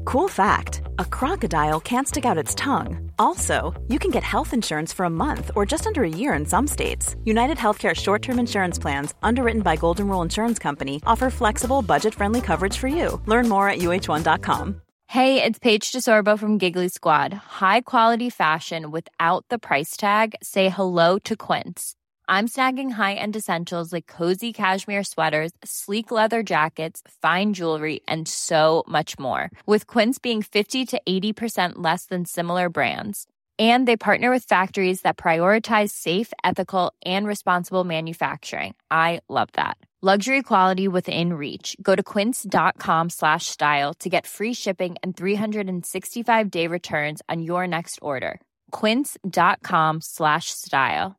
Cool fact, a crocodile can't stick out its tongue. Also, you can get health insurance for a month or just under a year in some states. United Healthcare short-term insurance plans, underwritten by Golden Rule Insurance Company, offer flexible, budget-friendly coverage for you. Learn more at uh1.com. Hey, it's Paige DeSorbo from Giggly Squad. High quality fashion without the price tag. Say hello to Quince. I'm snagging high-end essentials like cozy cashmere sweaters, sleek leather jackets, fine jewelry, and so much more. With Quince being 50 to 80% less than similar brands. And they partner with factories that prioritize safe, ethical, and responsible manufacturing. I love that. Luxury quality within reach. Go to quince.com/style to get free shipping and 365-day returns on your next order. Quince.com/style.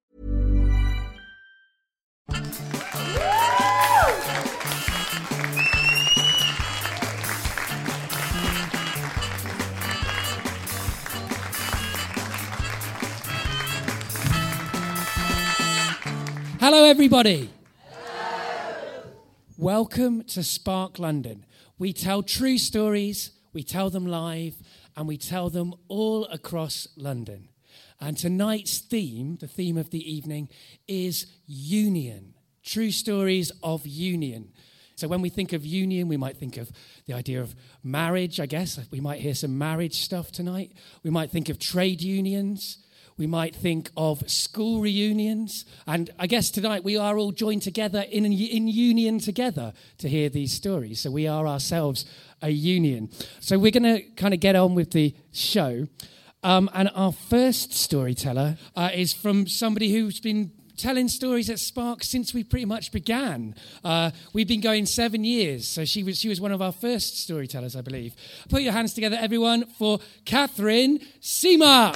Hello, everybody. Welcome to Spark London. We tell true stories, we tell them live, and we tell them all across London. And tonight's theme, the theme of the evening, is union. True stories of union. So when we think of union, we might think of the idea of marriage, I guess. We might hear some marriage stuff tonight. We might think of trade unions. We might think of school reunions. And I guess tonight we are all joined together in union together to hear these stories. So we are ourselves a union. So we're going to kind of get on with the show. And our first storyteller is from somebody who's been telling stories at Spark since we pretty much began. We've been going 7 years, so she was one of our first storytellers, I believe. Put your hands together, everyone, for Catherine Seamark.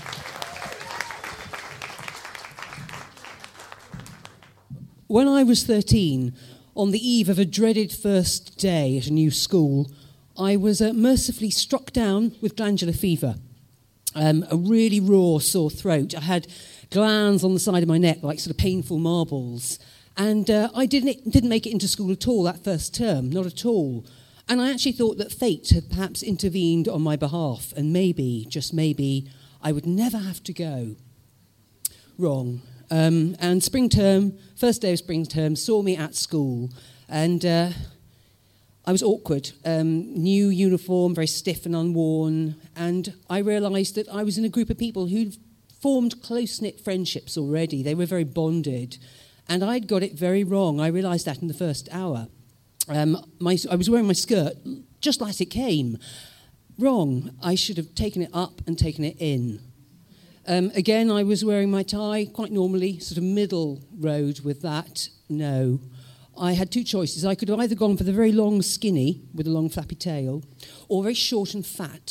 When I was 13, on the eve of a dreaded first day at a new school, I was mercifully struck down with glandular fever. A really raw sore throat. I had glands on the side of my neck, like sort of painful marbles. And I didn't make it into school at all that first term, not at all. And I actually thought that fate had perhaps intervened on my behalf, and maybe, just maybe, I would never have to go. Wrong. And spring term, first day of spring term, saw me at school, and I was awkward. New uniform, very stiff and unworn, and I realised that I was in a group of people who'd formed close-knit friendships already. They were very bonded, and I'd got it very wrong. I realised that in the first hour. I was wearing my skirt just like it came. Wrong. I should have taken it up and taken it in. Again, I was wearing my tie quite normally, sort of middle road with that. No. I had two choices. I could have either gone for the very long skinny with a long flappy tail or very short and fat.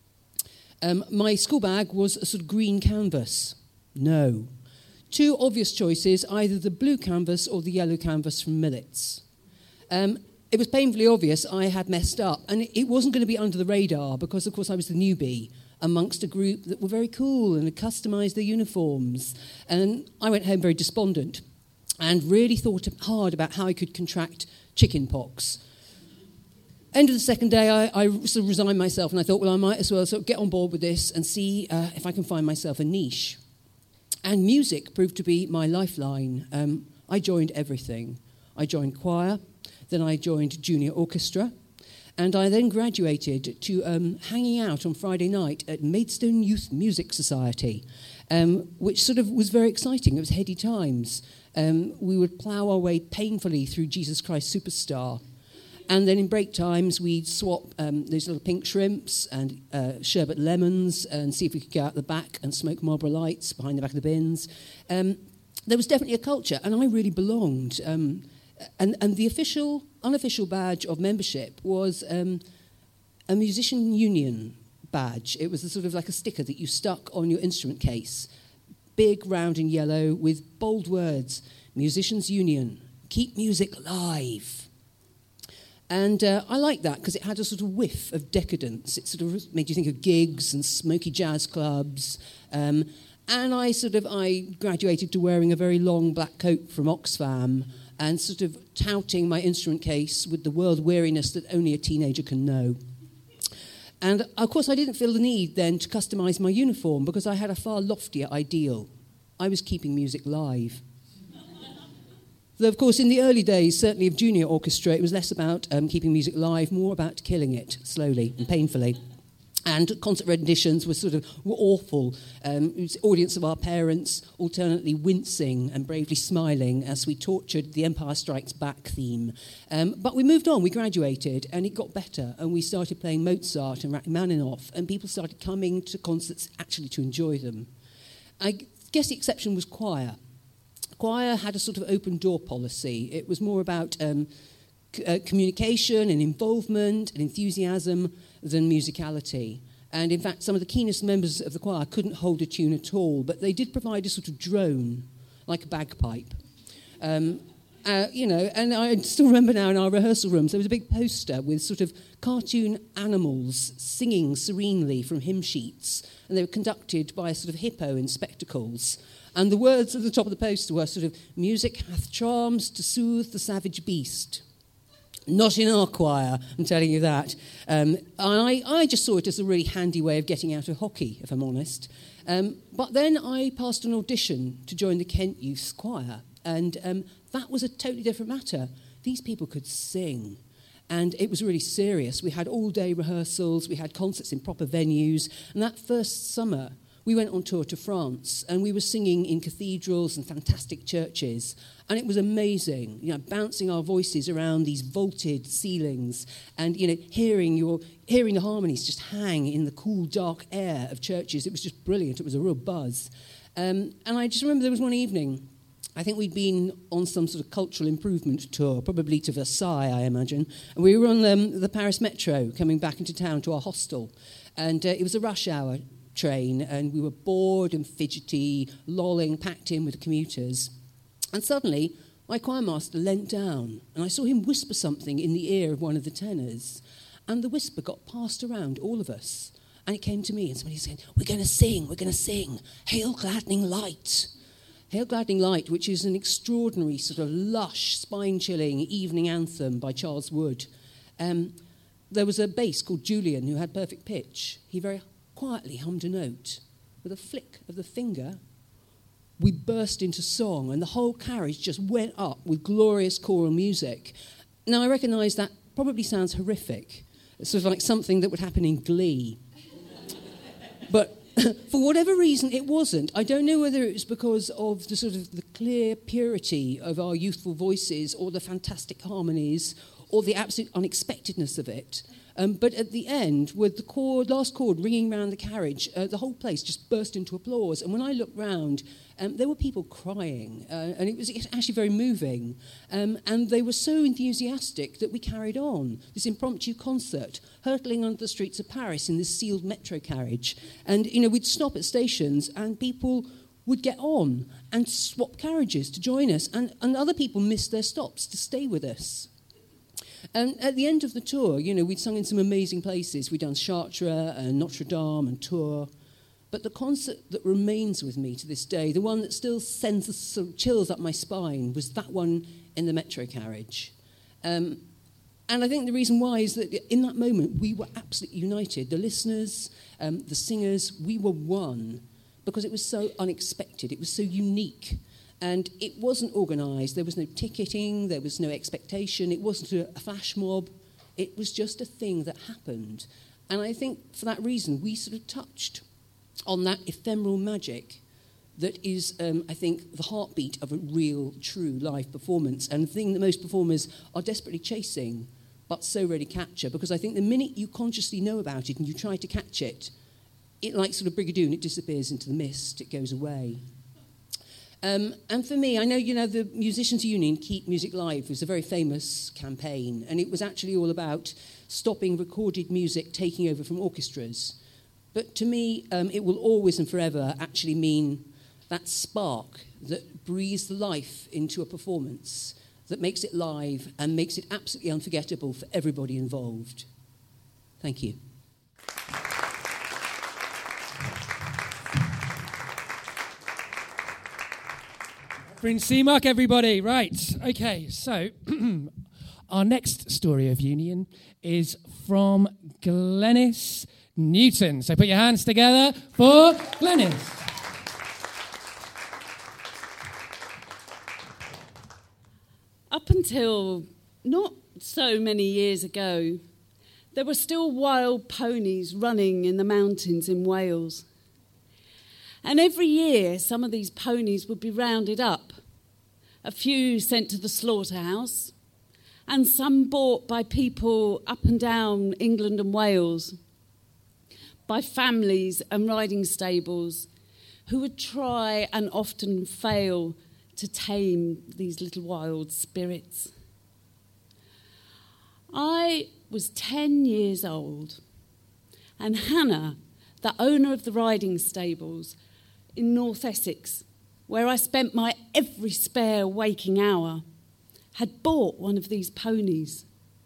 My school bag was a sort of green canvas. No. Two obvious choices, either the blue canvas or the yellow canvas from Millets. It was painfully obvious I had messed up, and it wasn't going to be under the radar because, of course, I was the newbie amongst a group that were very cool and had customised their uniforms. And I went home very despondent and really thought hard about how I could contract chicken pox. End of the second day, I sort of resigned myself, and I thought, well, I might as well sort of get on board with this and see if I can find myself a niche. And music proved to be my lifeline. I joined everything. I joined choir, then I joined junior orchestra, and I then graduated to hanging out on Friday night at Maidstone Youth Music Society, which sort of was very exciting. It was heady times. We would plough our way painfully through Jesus Christ Superstar. And then in break times, we'd swap those little pink shrimps and sherbet lemons and see if we could go out the back and smoke Marlboro Lights behind the back of the bins. There was definitely a culture, and I really belonged. And the unofficial badge of membership was a musician union badge. It was a sort of like a sticker that you stuck on your instrument case, big, round and yellow, with bold words, Musicians Union, keep music live. And I liked that because it had a sort of whiff of decadence. It sort of made you think of gigs and smoky jazz clubs. And I graduated to wearing a very long black coat from Oxfam and sort of touting my instrument case with the world weariness that only a teenager can know. And, of course, I didn't feel the need then to customise my uniform because I had a far loftier ideal. I was keeping music live. Though, of course, in the early days, certainly of junior orchestra, it was less about keeping music live, more about killing it slowly and painfully. And concert renditions were awful. It was the audience of our parents alternately wincing and bravely smiling as we tortured the Empire Strikes Back theme. But we moved on, we graduated, and it got better, and we started playing Mozart and Rachmaninoff, and people started coming to concerts actually to enjoy them. I guess the exception was choir. Choir had a sort of open door policy. It was more about communication and involvement and enthusiasm than musicality. And in fact, some of the keenest members of the choir couldn't hold a tune at all, but they did provide a sort of drone, like a bagpipe. And I still remember now in our rehearsal rooms, there was a big poster with sort of cartoon animals singing serenely from hymn sheets, and they were conducted by a sort of hippo in spectacles. And the words at the top of the poster were sort of, "Music hath charms to soothe the savage beast." Not in our choir, I'm telling you that. I just saw it as a really handy way of getting out of hockey, if I'm honest. But then I passed an audition to join the Kent Youth Choir, and that was a totally different matter. These people could sing, and it was really serious. We had all-day rehearsals, we had concerts in proper venues, and that first summer we went on tour to France, and we were singing in cathedrals and fantastic churches, and it was amazing, bouncing our voices around these vaulted ceilings, and hearing the harmonies just hang in the cool, dark air of churches. It was just brilliant. It was a real buzz, and I just remember there was one evening. I think we'd been on some sort of cultural improvement tour, probably to Versailles, I imagine, and we were on the Paris Metro coming back into town to our hostel, and it was a rush hour train, and we were bored and fidgety, lolling, packed in with the commuters. And suddenly, my choirmaster leant down, and I saw him whisper something in the ear of one of the tenors. And the whisper got passed around all of us. And it came to me, and somebody said, we're going to sing, Hail Gladdening Light. Hail Gladdening Light, which is an extraordinary sort of lush, spine-chilling evening anthem by Charles Wood. There was a bass called Julian who had perfect pitch. He very quietly hummed a note. With a flick of the finger, we burst into song, and the whole carriage just went up with glorious choral music. Now, I recognise that probably sounds horrific. It's sort of like something that would happen in Glee. But for whatever reason, it wasn't. I don't know whether it was because of the sort of the clear purity of our youthful voices, or the fantastic harmonies, or the absolute unexpectedness of it. But at the end, with the last chord ringing round the carriage, the whole place just burst into applause. And when I looked round, there were people crying, and it was actually very moving. And they were so enthusiastic that we carried on this impromptu concert, hurtling under the streets of Paris in this sealed metro carriage. And, we'd stop at stations, and people would get on and swap carriages to join us. And other people missed their stops to stay with us. And at the end of the tour, we'd sung in some amazing places. We'd done Chartres and Notre Dame and Tours. But the concert that remains with me to this day, the one that still sends some chills up my spine, was that one in the metro carriage. And I think the reason why is that in that moment, we were absolutely united. The listeners, the singers, we were one, because it was so unexpected. It was so unique. And it wasn't organised. There was no ticketing. There was no expectation. It wasn't a flash mob. It was just a thing that happened. And I think for that reason, we sort of touched on that ephemeral magic that is, I think, the heartbeat of a real, true live performance, and the thing that most performers are desperately chasing, but so rarely capture. Because I think the minute you consciously know about it and you try to catch it, like sort of Brigadoon, it disappears into the mist. It goes away. And for me, I know, the Musicians' Union Keep Music Live was a very famous campaign, and it was actually all about stopping recorded music taking over from orchestras. But to me, it will always and forever actually mean that spark that breathes the life into a performance, that makes it live and makes it absolutely unforgettable for everybody involved. Thank you. Bryn Seamark, everybody. Right, okay, so our next story of union is from Glenys Newton. So put your hands together for Glenys. Up until not so many years ago, there were still wild ponies running in the mountains in Wales. And every year, some of these ponies would be rounded up. A few sent to the slaughterhouse, and some bought by people up and down England and Wales, by families and riding stables who would try and often fail to tame these little wild spirits. I was 10 years old, and Hannah, the owner of the riding stables in North Essex, where I spent my every spare waking hour, had bought one of these ponies.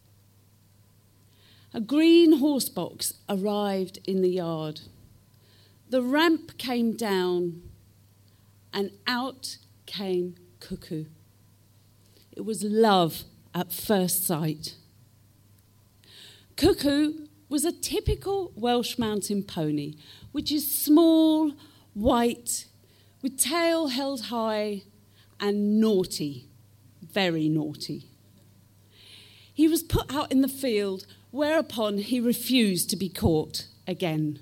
A green horse box arrived in the yard. The ramp came down, and out came Cuckoo. It was love at first sight. Cuckoo was a typical Welsh mountain pony, which is small, white, with tail held high, and naughty, very naughty. He was put out in the field, whereupon he refused to be caught again.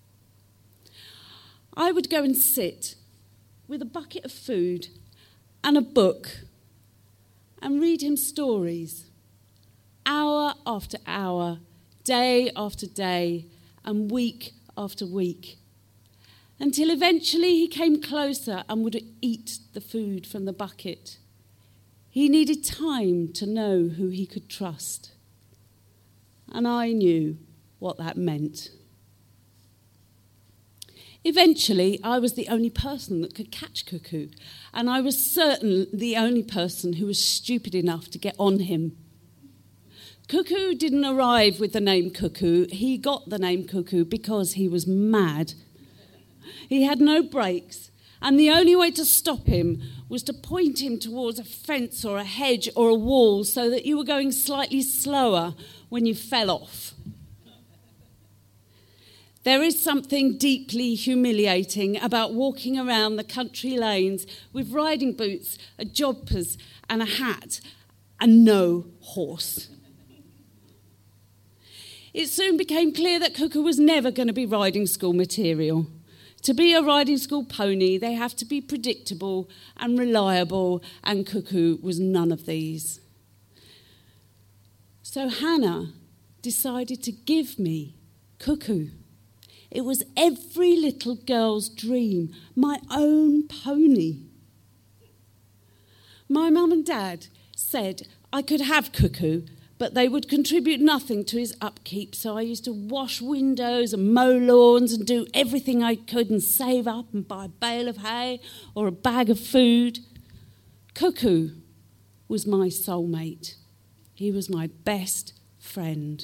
I would go and sit with a bucket of food and a book and read him stories, hour after hour, day after day, and week after week, until eventually he came closer and would eat the food from the bucket. He needed time to know who he could trust, and I knew what that meant. Eventually, I was the only person that could catch Cuckoo, and I was certain the only person who was stupid enough to get on him. Cuckoo didn't arrive with the name Cuckoo. He got the name Cuckoo because he was mad. He had no brakes, and the only way to stop him was to point him towards a fence or a hedge or a wall so that you were going slightly slower when you fell off. There is something deeply humiliating about walking around the country lanes with riding boots, a jodhpurs and a hat, and no horse. It soon became clear that Cuckoo was never going to be riding school material. To be a riding school pony, they have to be predictable and reliable, and Cuckoo was none of these. So Hannah decided to give me Cuckoo. It was every little girl's dream, my own pony. My mum and dad said I could have Cuckoo, but they would contribute nothing to his upkeep, so I used to wash windows and mow lawns and do everything I could and save up and buy a bale of hay or a bag of food. Cuckoo was my soulmate. He was my best friend.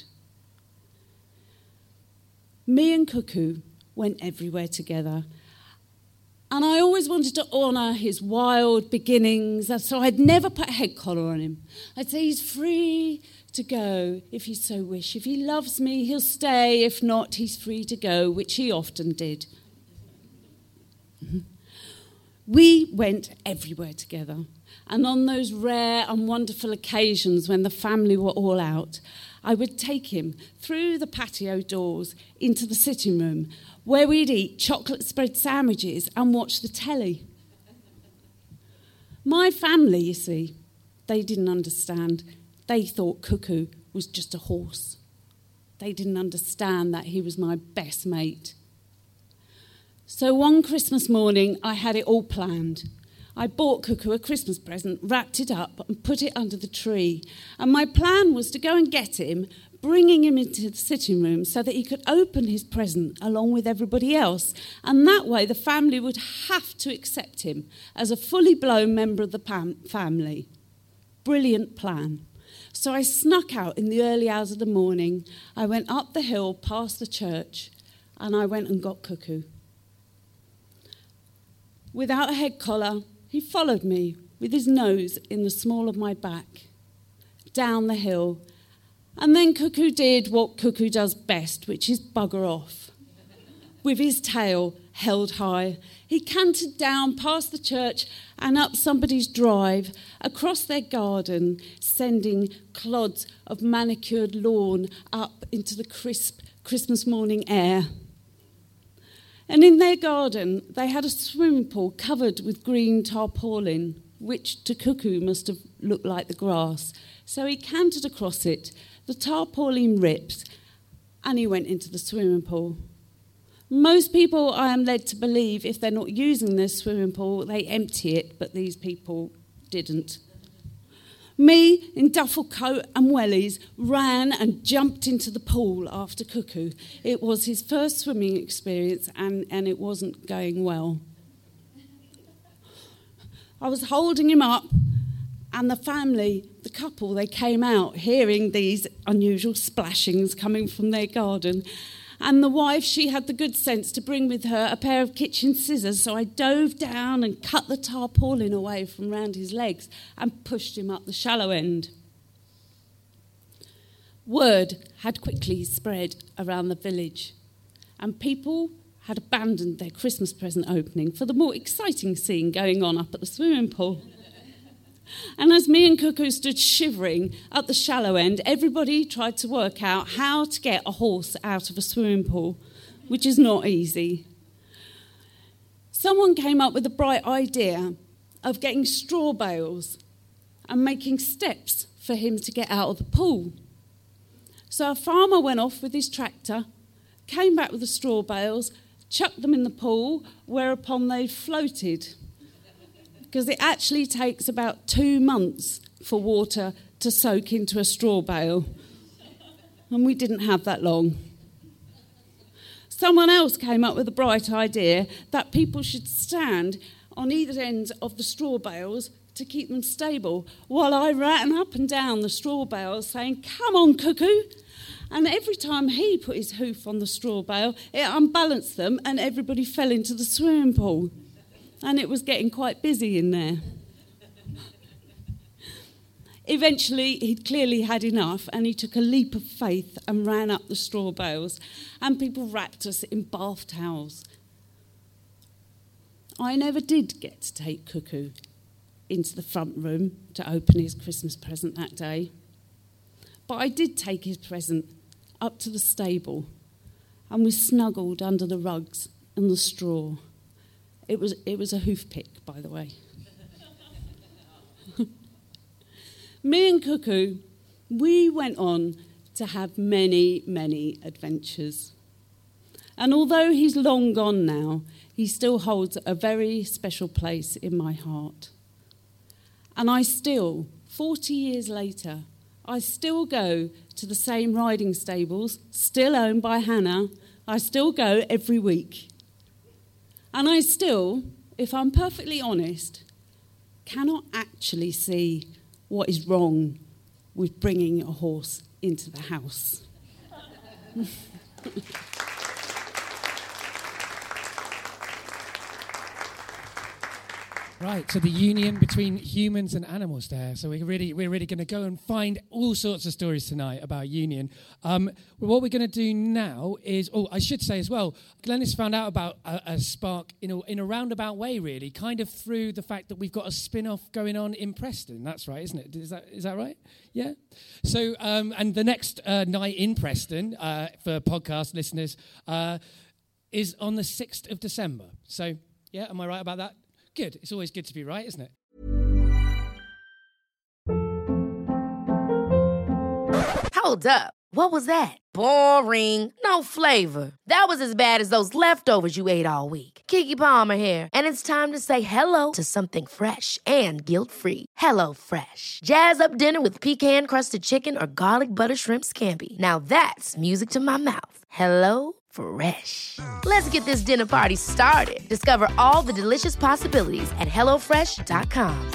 Me and Cuckoo went everywhere together, and I always wanted to honour his wild beginnings, so I'd never put a head collar on him. I'd say he's free to go if he so wish. If he loves me, he'll stay. If not, he's free to go, which he often did. We went everywhere together, and on those rare and wonderful occasions when the family were all out, I would take him through the patio doors into the sitting room where we'd eat chocolate spread sandwiches and watch the telly. My family, you see, they didn't understand. They thought Cuckoo was just a horse. They didn't understand that he was my best mate. So one Christmas morning, I had it all planned. I bought Cuckoo a Christmas present, wrapped it up and put it under the tree. And my plan was to go and get him, bringing him into the sitting room so that he could open his present along with everybody else. And that way the family would have to accept him as a fully blown member of the family. Brilliant plan. So I snuck out in the early hours of the morning. I went up the hill past the church and I went and got Cuckoo. Without a head collar, he followed me with his nose in the small of my back, down the hill, And then Cuckoo did what Cuckoo does best, which is bugger off. With his tail held high, he cantered down past the church and up somebody's drive, across their garden, sending clods of manicured lawn up into the crisp Christmas morning air. And in their garden, they had a swimming pool covered with green tarpaulin, which to Cuckoo must have looked like the grass. So he cantered across it, the tarpaulin ripped, and he went into the swimming pool. Most people, I am led to believe, if they're not using their swimming pool, they empty it, but these people didn't. Me, in duffel coat and wellies, ran and jumped into the pool after Cuckoo. It was his first swimming experience, and it wasn't going well. I was holding him up, and the family, the couple, they came out hearing these unusual splashings coming from their garden. And the wife, she had the good sense to bring with her a pair of kitchen scissors, so I dove down and cut the tarpaulin away from round his legs and pushed him up the shallow end. Word had quickly spread around the village, and people had abandoned their Christmas present opening for the more exciting scene going on up at the swimming pool. And as me and Cuckoo stood shivering at the shallow end, everybody tried to work out how to get a horse out of a swimming pool, which is not easy. Someone came up with the bright idea of getting straw bales and making steps for him to get out of the pool. So a farmer went off with his tractor, came back with the straw bales, chucked them in the pool, whereupon they floated. Because it actually takes about 2 months for water to soak into a straw bale. And we didn't have that long. Someone else came up with a bright idea that people should stand on either end of the straw bales to keep them stable, while I ran up and down the straw bales saying, "Come on, Cuckoo." And every time he put his hoof on the straw bale, it unbalanced them and everybody fell into the swimming pool. And it was getting quite busy in there. Eventually, he'd clearly had enough, and he took a leap of faith and ran up the straw bales, and people wrapped us in bath towels. I never did get to take Cuckoo into the front room to open his Christmas present that day, but I did take his present up to the stable, and we snuggled under the rugs and the straw. It was a hoof pick, by the way. Me and Cuckoo, we went on to have many, many adventures. And although he's long gone now, he still holds a very special place in my heart. And I still, 40 years later, I still go to the same riding stables, still owned by Hannah. I still go every week. And I still, if I'm perfectly honest, cannot actually see what is wrong with bringing a horse into the house. Right, so the union between humans and animals there. So we're really going to go and find all sorts of stories tonight about union. What we're going to do now is, I should say as well, Glenys found out about a spark in a roundabout way, really, kind of through the fact that we've got a spin-off going on in Preston. That's right, isn't it? Is that right? Yeah. So, and the next night in Preston, for podcast listeners, is on the 6th of December. So, yeah, am I right about that? Good. It's always good to be right, isn't it? Hold up. What was that? Boring. No flavor. That was as bad as those leftovers you ate all week. Keke Palmer here. And it's time to say hello to something fresh and guilt-free. HelloFresh. Jazz up dinner with pecan-crusted chicken or garlic butter shrimp scampi. Now that's music to my mouth. HelloFresh. Let's get this dinner party started. Discover all the delicious possibilities at HelloFresh.com.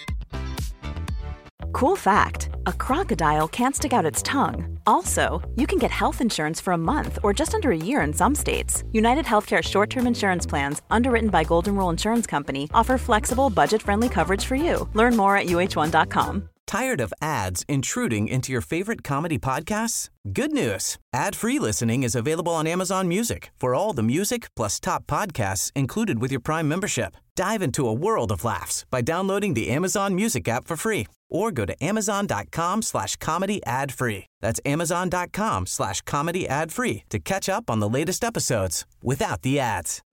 Cool fact, a crocodile can't stick out its tongue. Also, you can get health insurance for a month or just under a year in some states. United Healthcare short-term insurance plans, underwritten by Golden Rule Insurance Company, offer flexible, budget-friendly coverage for you. Learn more at uh1.com. Tired of ads intruding into your favorite comedy podcasts? Good news. Ad-free listening is available on Amazon Music for all the music plus top podcasts included with your Prime membership. Dive into a world of laughs by downloading the Amazon Music app for free or go to amazon.com/comedy ad-free. That's amazon.com/comedy ad-free to catch up on the latest episodes without the ads.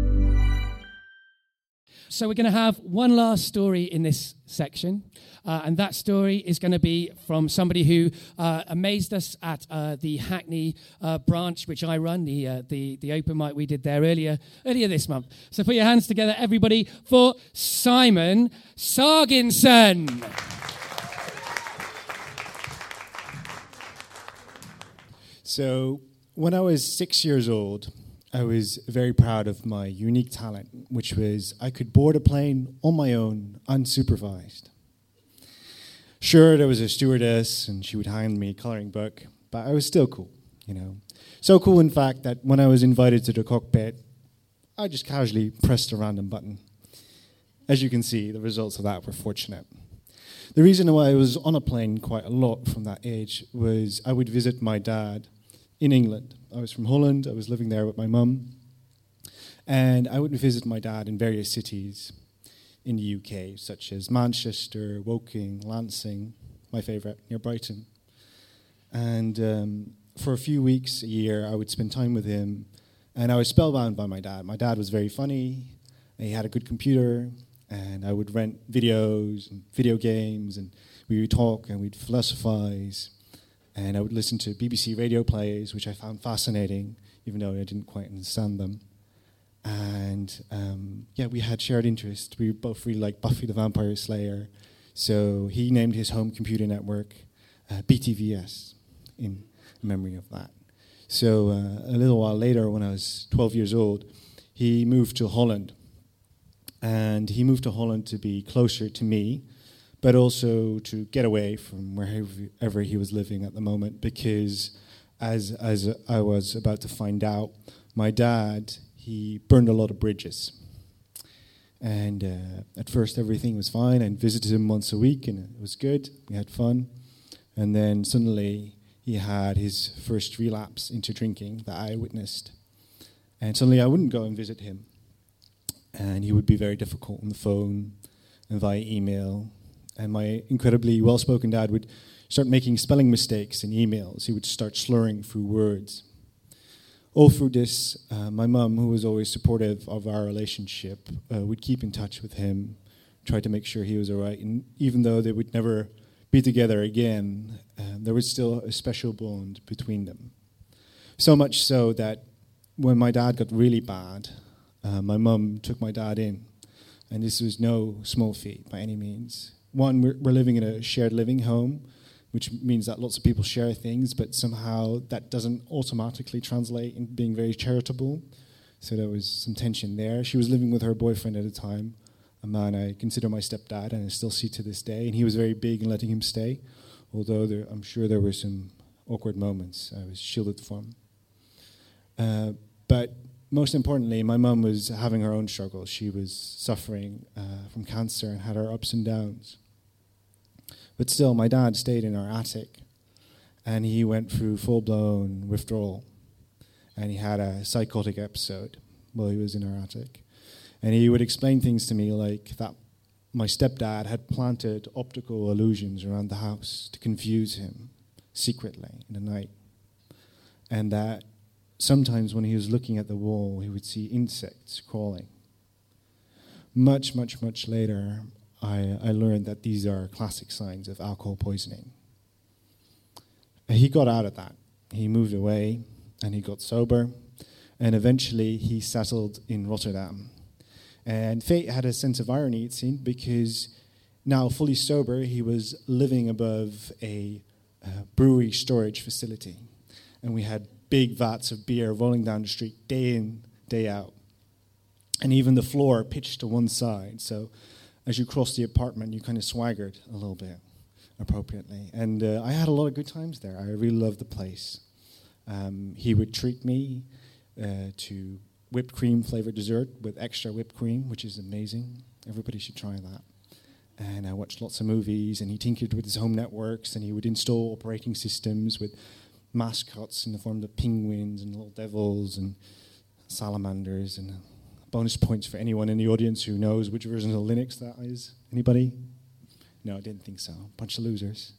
So we're going to have one last story in this section, and that story is going to be from somebody who amazed us at the Hackney branch, which I run, the open mic we did there earlier this month. So put your hands together, everybody, for Simon Sarginson. So when I was 6 years old, I was very proud of my unique talent, which was I could board a plane on my own, unsupervised. Sure, there was a stewardess, and she would hand me a coloring book, but I was still cool, you know. So cool, in fact, that when I was invited to the cockpit, I just casually pressed a random button. As you can see, the results of that were fortunate. The reason why I was on a plane quite a lot from that age was I would visit my dad in England. I was from Holland, I was living there with my mum, and I would visit my dad in various cities in the UK, such as Manchester, Woking, Lancing, my favourite, near Brighton. And for a few weeks a year, I would spend time with him, and I was spellbound by my dad. My dad was very funny, and he had a good computer, and I would rent videos and video games, and we would talk and we'd philosophize. And I would listen to BBC radio plays, which I found fascinating, even though I didn't quite understand them. And we had shared interests. We both really liked Buffy the Vampire Slayer. So he named his home computer network BTVS in memory of that. So a little while later, when I was 12 years old, he moved to Holland. And he moved to Holland to be closer to me, but also to get away from wherever he was living at the moment, because as I was about to find out, my dad, he burned a lot of bridges. And at first everything was fine. I visited him once a week and it was good. We had fun. And then suddenly he had his first relapse into drinking that I witnessed. And suddenly I wouldn't go and visit him. And he would be very difficult on the phone and via email. And my incredibly well-spoken dad would start making spelling mistakes in emails. He would start slurring through words. All through this, my mum, who was always supportive of our relationship, would keep in touch with him, try to make sure he was all right. And even though they would never be together again, there was still a special bond between them. So much so that when my dad got really bad, my mum took my dad in. And this was no small feat by any means. One, we're living in a shared living home, which means that lots of people share things, but somehow that doesn't automatically translate into being very charitable. So there was some tension there. She was living with her boyfriend at the time, a man I consider my stepdad, and I still see to this day. And he was very big in letting him stay, although I'm sure there were some awkward moments I was shielded from. But most importantly, my mum was having her own struggles. She was suffering from cancer and had her ups and downs. But still, my dad stayed in our attic, and he went through full-blown withdrawal. And he had a psychotic episode while he was in our attic. And he would explain things to me like that my stepdad had planted optical illusions around the house to confuse him secretly in the night. And that sometimes when he was looking at the wall, he would see insects crawling. Much, much, much later, I learned that these are classic signs of alcohol poisoning. He got out of that. He moved away, and he got sober, and eventually he settled in Rotterdam. And fate had a sense of irony, it seemed, because now fully sober, he was living above a brewery storage facility. And we had big vats of beer rolling down the street day in, day out. And even the floor pitched to one side, so as you crossed the apartment, you kind of swaggered a little bit appropriately. And I had a lot of good times there. I really loved the place. He would treat me to whipped cream flavored dessert with extra whipped cream, which is amazing. Everybody should try that. And I watched lots of movies, and he tinkered with his home networks, and he would install operating systems with mascots in the form of penguins and little devils and salamanders, and bonus points for anyone in the audience who knows which version of Linux that is. Anybody? No, I didn't think so. Bunch of losers.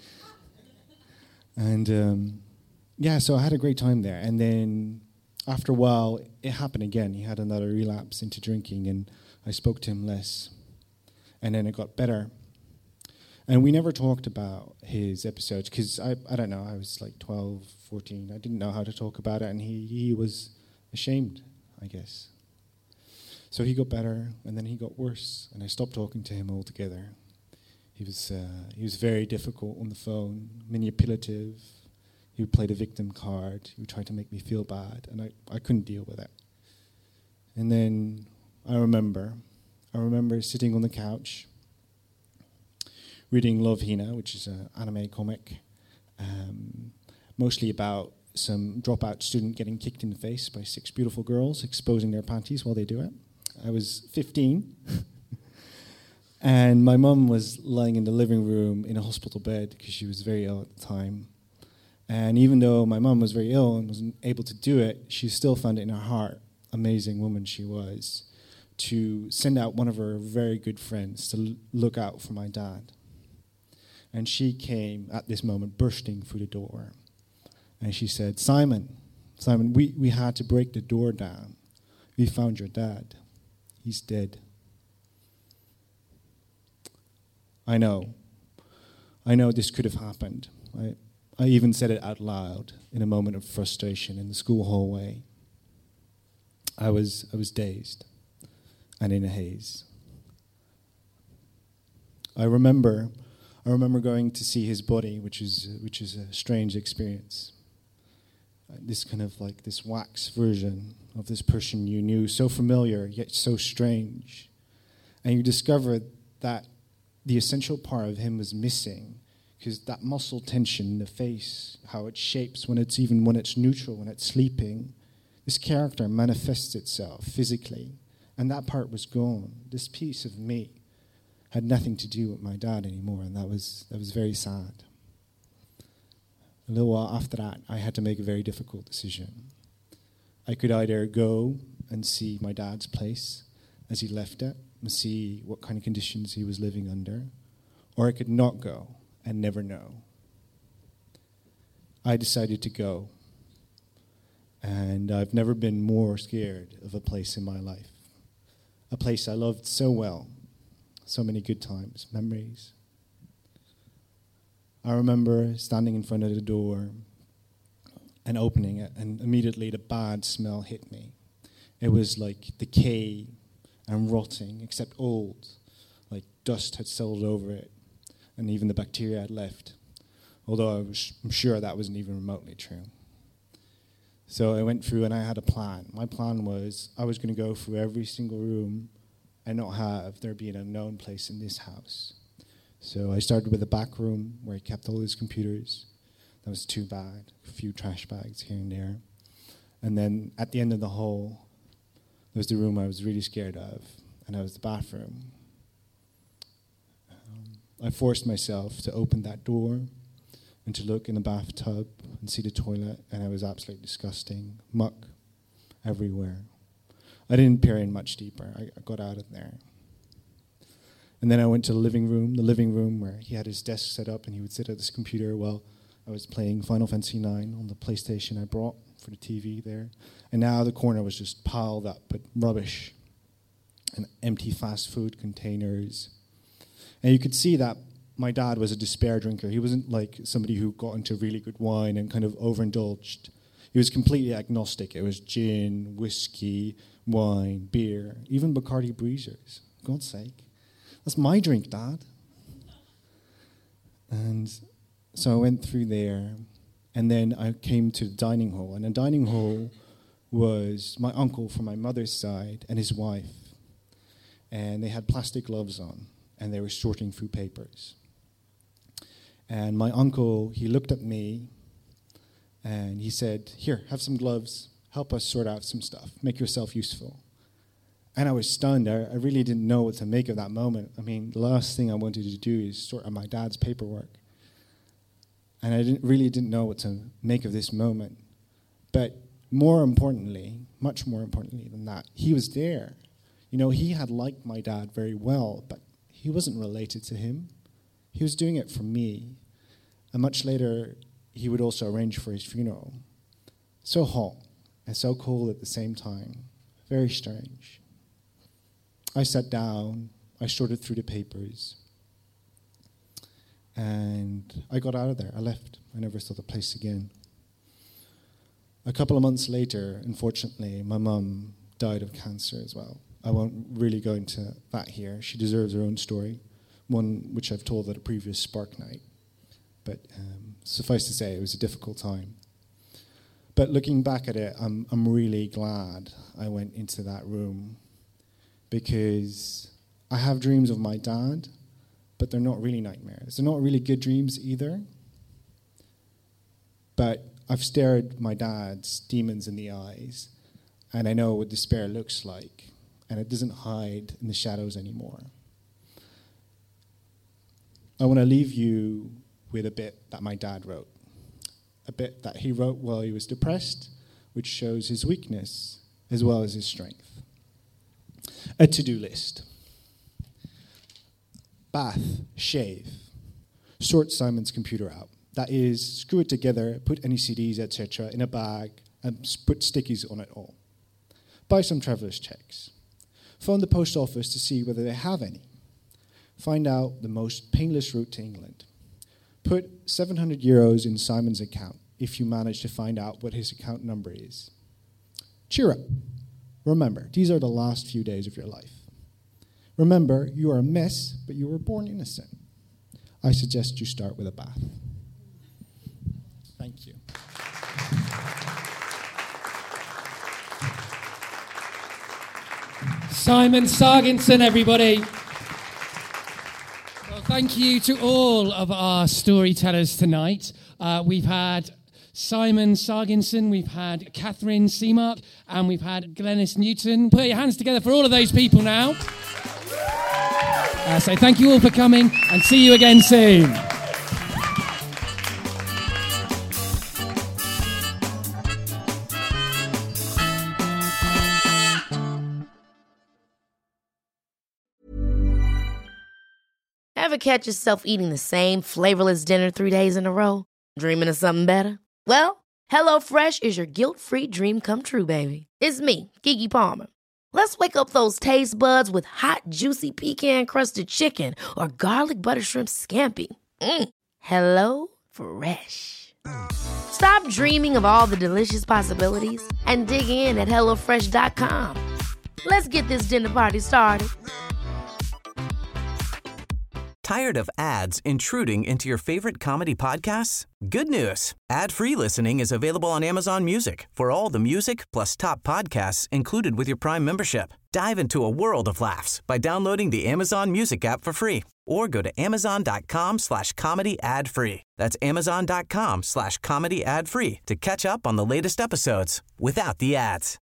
And so I had a great time there. And then after a while, it happened again. He had another relapse into drinking, and I spoke to him less. And then it got better. And we never talked about his episodes because, I don't know, I was like 12, 14. I didn't know how to talk about it, and he was ashamed, I guess. So he got better, and then he got worse, and I stopped talking to him altogether. He was very difficult on the phone, manipulative. He would play the victim card. He would try to make me feel bad, and I couldn't deal with it. And then I remember sitting on the couch, reading Love, Hina, which is an anime comic, mostly about some dropout student getting kicked in the face by 6 beautiful girls, exposing their panties while they do it. I was 15, and my mum was lying in the living room in a hospital bed because she was very ill at the time. And even though my mum was very ill and wasn't able to do it, she still found it in her heart, amazing woman she was, to send out one of her very good friends to look out for my dad. And she came at this moment bursting through the door. And she said, Simon, we had to break the door down. We found your dad. He's dead. I know this could have happened. I even said it out loud in a moment of frustration in the school hallway. I was dazed and in a haze. I remember going to see his body, which is a strange experience. This kind of like this wax version of this person you knew, so familiar yet so strange. And you discover that the essential part of him was missing, because that muscle tension in the face, how it shapes when it's neutral, when it's sleeping, this character manifests itself physically. And that part was gone. This piece of me had nothing to do with my dad anymore, and that was very sad. A little while after that, I had to make a very difficult decision. I could either go and see my dad's place as he left it, and see what kind of conditions he was living under, or I could not go and never know. I decided to go, and I've never been more scared of a place in my life. A place I loved so well, so many good times, memories. I remember standing in front of the door and opening it, and immediately the bad smell hit me. It was like decay and rotting, except old, like dust had settled over it, and even the bacteria had left, although I'm sure that wasn't even remotely true. So I went through and I had a plan. My plan was I was going to go through every single room and not have there be an unknown place in this house. So I started with the back room where he kept all his computers. That was too bad. A few trash bags here and there. And then at the end of the hall, there was the room I was really scared of, and that was the bathroom. I forced myself to open that door and to look in the bathtub and see the toilet, and it was absolutely disgusting. Muck everywhere. I didn't peer in much deeper. I got out of there. And then I went to the living room where he had his desk set up and he would sit at his computer while I was playing Final Fantasy IX on the PlayStation I brought for the TV there. And now the corner was just piled up with rubbish and empty fast food containers. And you could see that my dad was a despair drinker. He wasn't like somebody who got into really good wine and kind of overindulged. He was completely agnostic. It was gin, whiskey, wine, beer, even Bacardi Breezers. For God's sake. That's my drink, Dad. And so I went through there, and then I came to the dining hall. And the dining hall was my uncle from my mother's side and his wife. And they had plastic gloves on, and they were sorting through papers. And my uncle, he looked at me, and he said, "Here, have some gloves. Help us sort out some stuff. Make yourself useful." And I was stunned. I really didn't know what to make of that moment. I mean, the last thing I wanted to do is sort out my dad's paperwork. And I really didn't know what to make of this moment. But more importantly, much more importantly than that, he was there. You know, he had liked my dad very well, but he wasn't related to him. He was doing it for me. And much later, he would also arrange for his funeral. So hot and so cold at the same time. Very strange. I sat down, I sorted through the papers, and I got out of there. I left. I never saw the place again. A couple of months later, unfortunately, my mum died of cancer as well. I won't really go into that here. She deserves her own story, one which I've told at a previous Spark night. But suffice to say, it was a difficult time. But looking back at it, I'm really glad I went into that room, because I have dreams of my dad, but they're not really nightmares. They're not really good dreams either. But I've stared my dad's demons in the eyes, and I know what despair looks like, and it doesn't hide in the shadows anymore. I want to leave you with a bit that my dad wrote, a bit that he wrote while he was depressed, which shows his weakness as well as his strength. A to-do list. Bath, shave, sort Simon's computer out. That is, screw it together, put any CDs, etc. in a bag, and put stickies on it all. Buy some traveller's checks. Phone the post office to see whether they have any. Find out the most painless route to England. Put 700 euros in Simon's account if you manage to find out what his account number is. Cheer up. Remember, these are the last few days of your life. Remember, you are a mess, but you were born innocent. I suggest you start with a bath. Thank you. Simon Sarginson, everybody. Well, thank you to all of our storytellers tonight. We've had Simon Sarginson, we've had Catherine Seamark, and we've had Glenys Newton. Put your hands together for all of those people now. So thank you all for coming, and see you again soon. Ever catch yourself eating the same flavorless dinner 3 days in a row? Dreaming of something better? Well, HelloFresh is your guilt-free dream come true, baby. It's me, Keke Palmer. Let's wake up those taste buds with hot, juicy pecan-crusted chicken or garlic butter shrimp scampi. Hello Fresh. Stop dreaming of all the delicious possibilities and dig in at HelloFresh.com. Let's get this dinner party started. Tired of ads intruding into your favorite comedy podcasts? Good news. Ad-free listening is available on Amazon Music for all the music plus top podcasts included with your Prime membership. Dive into a world of laughs by downloading the Amazon Music app for free or go to amazon.com/comedy ad-free. That's amazon.com/comedy ad-free to catch up on the latest episodes without the ads.